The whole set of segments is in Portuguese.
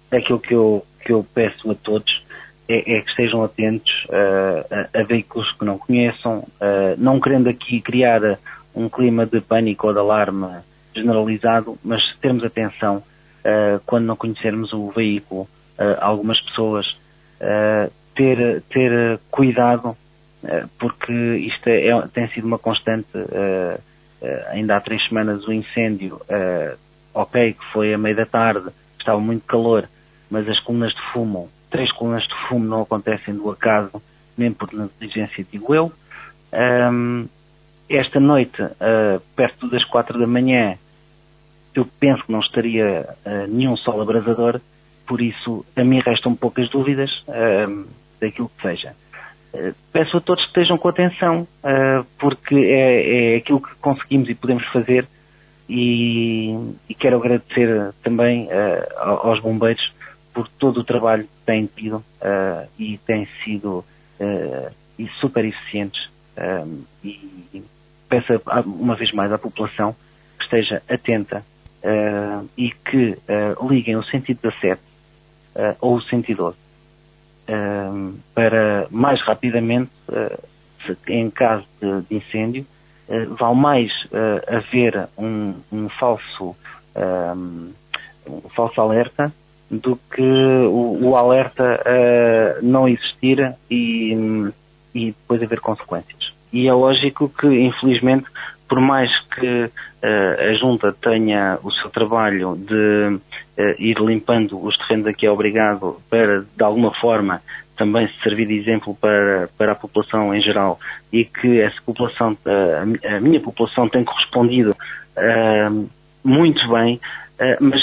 aquilo que eu peço a todos é que estejam atentos a veículos que não conheçam, não querendo aqui criar um clima de pânico ou de alarme generalizado, mas termos atenção quando não conhecermos o veículo, algumas pessoas, ter cuidado, porque isto tem sido uma constante. Ainda há 3 semanas o incêndio, ok, que foi à meia da tarde, estava muito calor, mas as colunas de fumo, 3 colunas de fumo não acontecem do acaso, nem por negligência, digo eu. Esta noite, perto das 4 da manhã, eu penso que não estaria nenhum sol abrasador, por isso a mim restam poucas dúvidas daquilo que seja. Peço a todos que estejam com atenção, porque é aquilo que conseguimos e podemos fazer, e quero agradecer também aos bombeiros por todo o trabalho que têm tido e têm sido super eficientes, e peço uma vez mais à população que esteja atenta e que liguem o 117 ou o 112 para mais rapidamente, em caso de incêndio, vale mais haver um falso alerta do que o alerta não existir e depois haver consequências. E é lógico que, infelizmente, por mais que a Junta tenha o seu trabalho de ir limpando os terrenos a que é obrigado para, de alguma forma, também se servir de exemplo para a população em geral, e que essa população, a minha população, tem correspondido muito bem, mas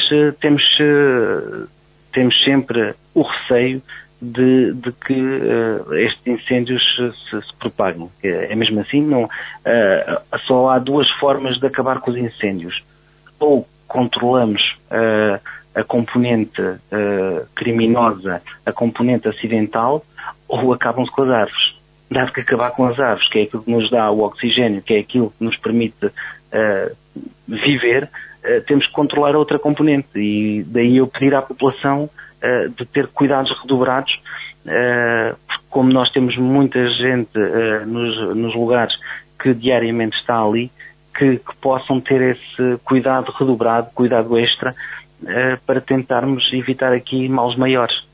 temos sempre o receio de que estes incêndios se propaguem. É mesmo assim, não, só há 2 formas de acabar com os incêndios. Ou controlamos a componente criminosa, a componente acidental, ou acabam-se com as árvores. Dado que acabar com as árvores, que é aquilo que nos dá o oxigênio, que é aquilo que nos permite viver, temos que controlar a outra componente, e daí eu pedir à população de ter cuidados redobrados, como nós temos muita gente nos lugares que diariamente está ali, que possam ter esse cuidado redobrado, cuidado extra, para tentarmos evitar aqui males maiores.